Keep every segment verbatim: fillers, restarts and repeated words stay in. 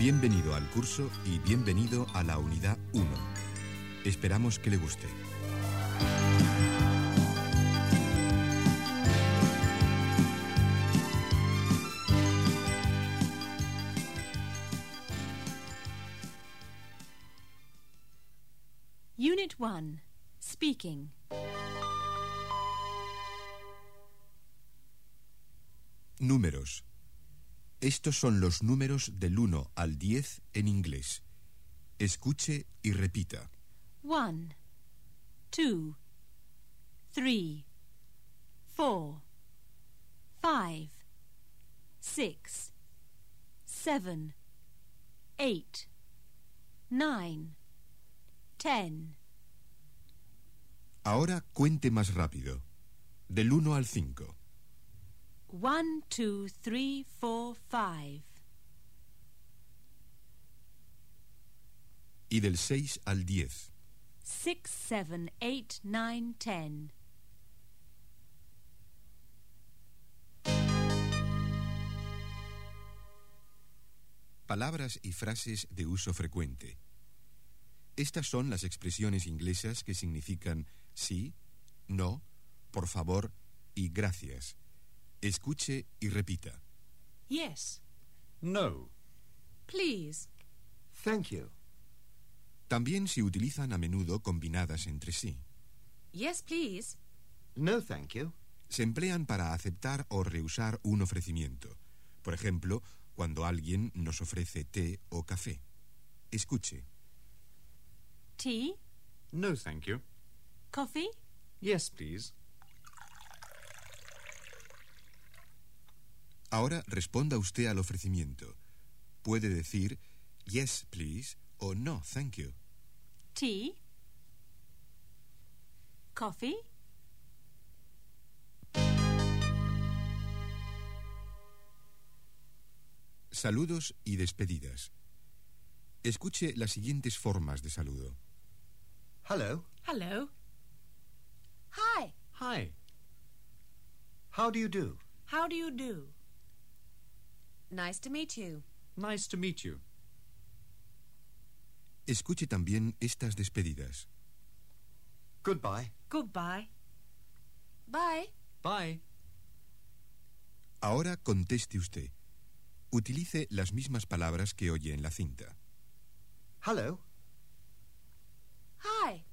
Bienvenido al curso y bienvenido a la unidad uno. Esperamos que le guste. Unit one. Speaking. Números. Estos son los números del uno al diez en inglés. Escuche y repita. One, two, three, four, five, six, seven, eight, nine, ten. Ahora cuente más rápido. Del uno al cinco. One, two, three, four, five. Y del seis al diez. Six, seven, eight, nine, ten. Palabras y frases de uso frecuente. Estas son las expresiones inglesas que significan sí, no, por favor y gracias. Escuche y repita. Yes. No. Please. Thank you. También se utilizan a menudo combinadas entre sí. Yes, please. No, thank you. Se emplean para aceptar o rehusar un ofrecimiento. Por ejemplo, cuando alguien nos ofrece té o café. Escuche. Tea? No, thank you. Coffee? Yes, please. Ahora responda usted al ofrecimiento. Puede decir yes, please o no, thank you. Tea? Coffee? Saludos y despedidas. Escuche las siguientes formas de saludo. Hello. Hello. Hi. Hi. How do you do? How do you do? Nice to meet you. Nice to meet you. Escuche también estas despedidas. Goodbye. Goodbye. Bye. Bye. Ahora conteste usted. Utilice las mismas palabras que oye en la cinta. Hello. Hi.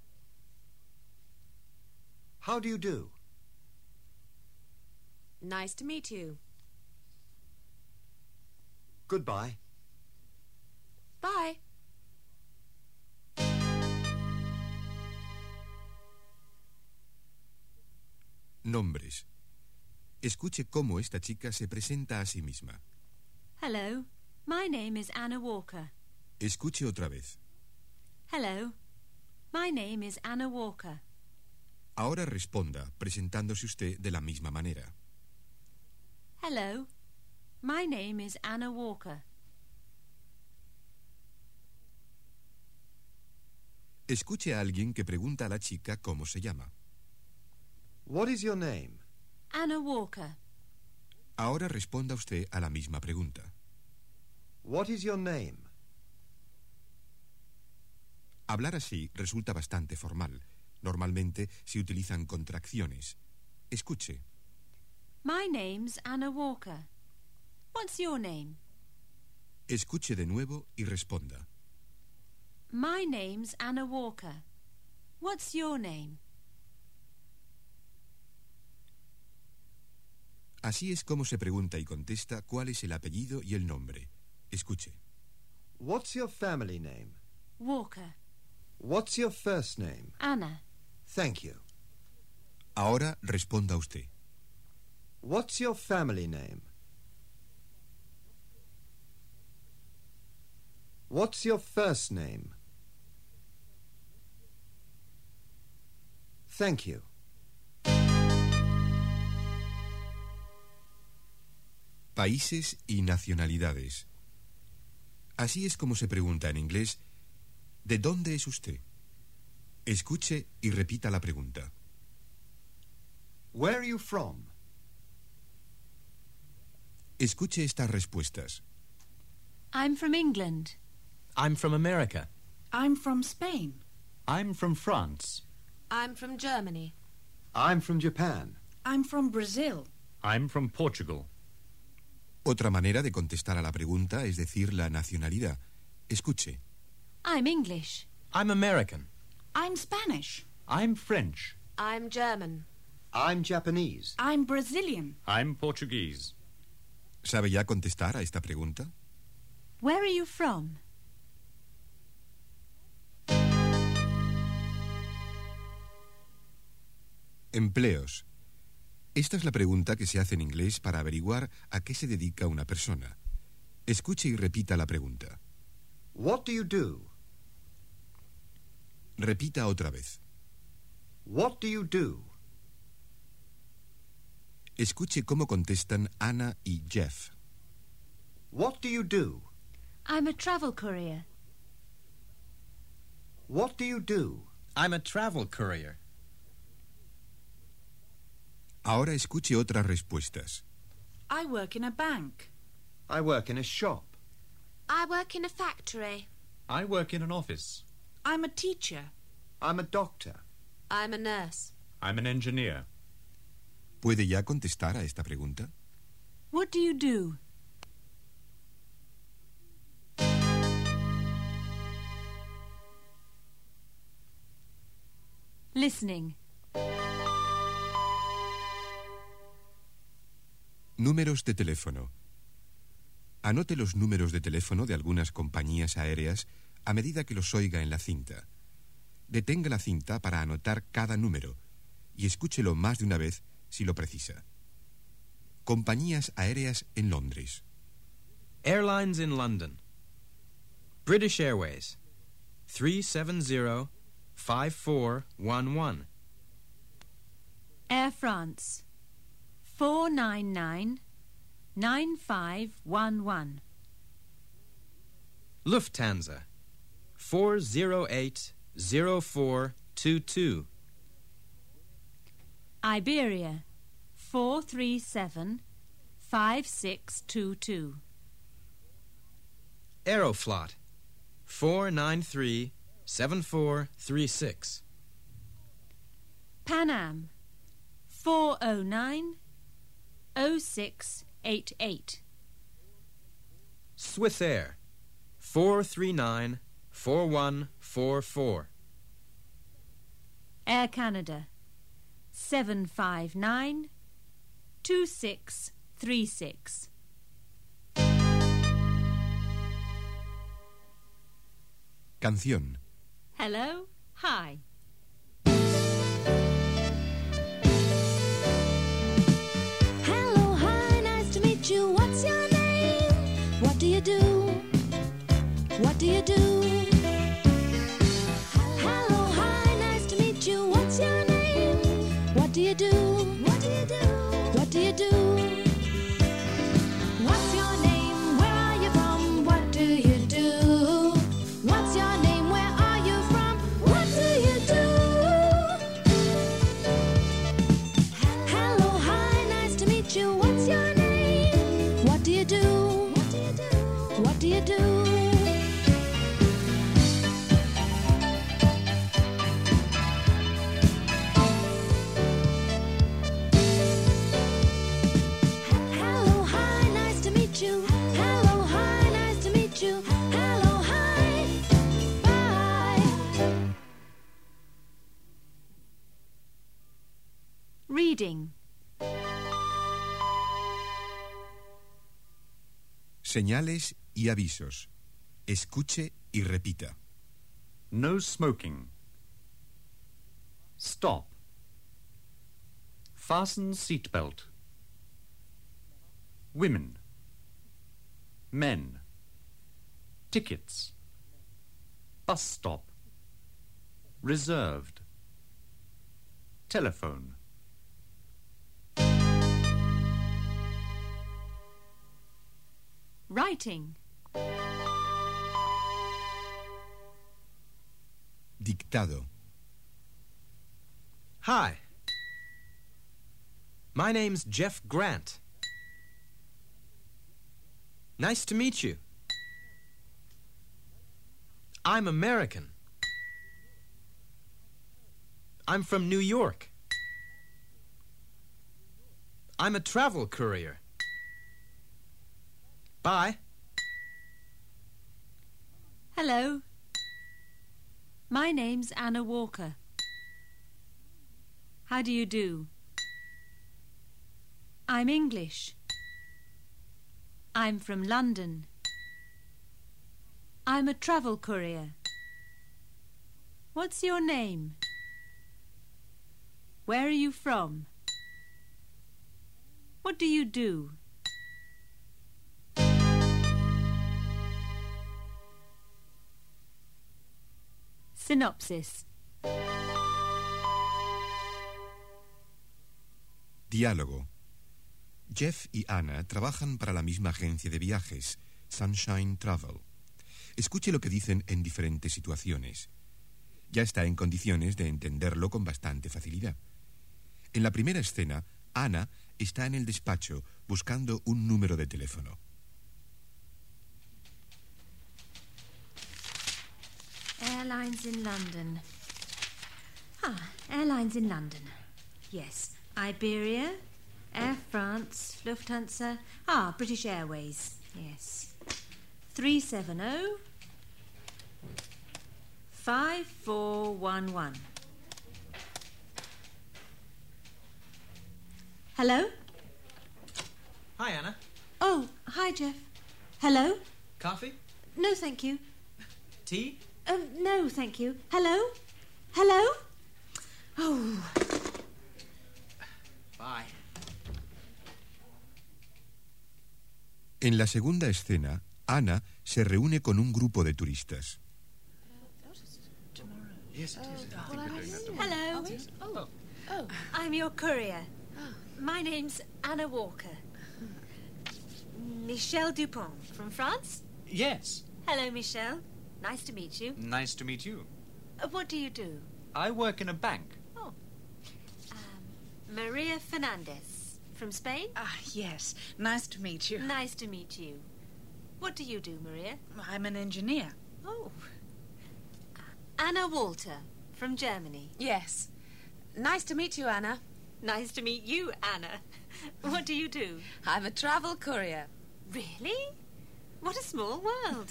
How do you do? Nice to meet you. Goodbye. Bye. Nombres. Escuche cómo esta chica se presenta a sí misma. Hello. My name is Anna Walker. Escuche otra vez. Hello. My name is Anna Walker. Ahora responda, presentándose usted de la misma manera. Hello. My name is Anna Walker. Escuche a alguien que pregunta a la chica cómo se llama. What is your name? Anna Walker. Ahora responda usted a la misma pregunta. What is your name? Hablar así resulta bastante formal. Normalmente se utilizan contracciones. Escuche. My name's Anna Walker. What's your name? Escuche de nuevo y responda. My name's Anna Walker. What's your name? Así es como se pregunta y contesta cuál es el apellido y el nombre. Escuche. What's your family name? Walker. What's your first name? Anna. Thank you. Ahora responda usted. What's your family name? What's your first name? Thank you. Países y nacionalidades. Así es como se pregunta en inglés, ¿de dónde es usted? Escuche y repita la pregunta. Where are you from? Escuche estas respuestas. I'm from England. I'm from America. I'm from Spain. I'm from France. I'm from Germany. I'm from Japan. I'm from Brazil. I'm from Portugal. Otra manera de contestar a la pregunta es decir la nacionalidad. Escuche. I'm English. I'm American. I'm Spanish. I'm French. I'm German. I'm Japanese. I'm Brazilian. I'm Portuguese. ¿Sabe ya contestar a esta pregunta? Where are you from? Empleos. Esta es la pregunta que se hace en inglés para averiguar a qué se dedica una persona. Escuche y repita la pregunta. What do you do? Repita otra vez. What do you do? Escuche cómo contestan Ana y Jeff. What do you do? I'm a travel courier. What do you do? I'm a travel courier. Ahora escuche otras respuestas. I work in a bank. I work in a shop. I work in a factory. I work in an office. I'm a teacher. I'm a doctor. I'm a nurse. I'm an engineer. ¿Puede ya contestar a esta pregunta? What do you do? Listening. Números de teléfono. Anote los números de teléfono de algunas compañías aéreas a medida que los oiga en la cinta. Detenga la cinta para anotar cada número y escúchelo más de una vez si lo precisa. Compañías aéreas en Londres. Airlines in London. British Airways. three seven zero, five four one one. Air France. four nine nine, nine five one one. Lufthansa. four zero eight, zero four two two. Iberia. four three seven, five six two two. Aeroflot. four nine three, seven four three six. Pan Am. four oh nine, oh six eight eight. Swiss Air. four three nine, four one four four. Air Canada. seven five nine, two six three six. Canción. Hello, hi. Hello, hi, nice to meet you. What's your name? What do you do? What do you do? Hello, hi, nice to meet you. What's your name? What do you do? What do you do? What do you do? What's your name? Where are you from? What do you do? What's your name? Where are you from? What do you do? Hello, hi, nice to meet you. What's your name? What do you do? What do you do? What do you do? Hello, hi, nice to meet you. Hello, hi, nice to meet you. Hello, hi, bye. Reading. Señales y avisos. Escuche y repita. No smoking. Stop. Fasten seatbelt. Women. Men. Tickets. Bus stop. Reserved. Telephone. Writing. Dictado. Hi. My name's Jeff Grant. Nice to meet you. I'm American. I'm from New York. I'm a travel courier. Bye. Hello. My name's Anna Walker. How do you do? I'm English. I'm from London. I'm a travel courier. What's your name? Where are you from? What do you do? Synopsis. Diálogo. Jeff y Anna trabajan para la misma agencia de viajes, Sunshine Travel. Escuche lo que dicen en diferentes situaciones. Ya está en condiciones de entenderlo con bastante facilidad. En la primera escena, Anna está en el despacho buscando un número de teléfono. Airlines in London. Ah, airlines in London. Yes. Iberia, Air France, Lufthansa. Ah, British Airways. Yes. three seven zero, five four one one. Hello? Hi, Anna. Oh, hi, Jeff. Hello? Coffee? No, thank you. Tea? Um, no, thank you. Hello? Hello? Oh. Bye. En la segunda escena, Anna se reúne con un grupo de turistas. Hello. Oh. Oh. I'm your courier. My name's Anna Walker. Michel Dupont from France? Yes. Hello, Michel. Nice to meet you. Nice to meet you. Uh, what do you do? I work in a bank. Oh. Um, Maria Fernandez from Spain? Ah, yes. Nice to meet you. Nice to meet you. What do you do, Maria? I'm an engineer. Oh. Uh, Anna Walter from Germany. Yes. Nice to meet you, Anna. Nice to meet you, Anna. What do you do? I'm a travel courier. Really? What a small world.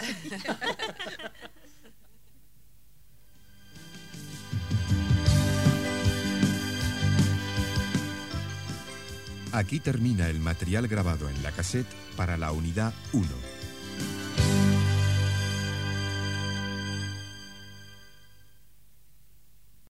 Aquí termina el material grabado en la cassette para la unidad uno.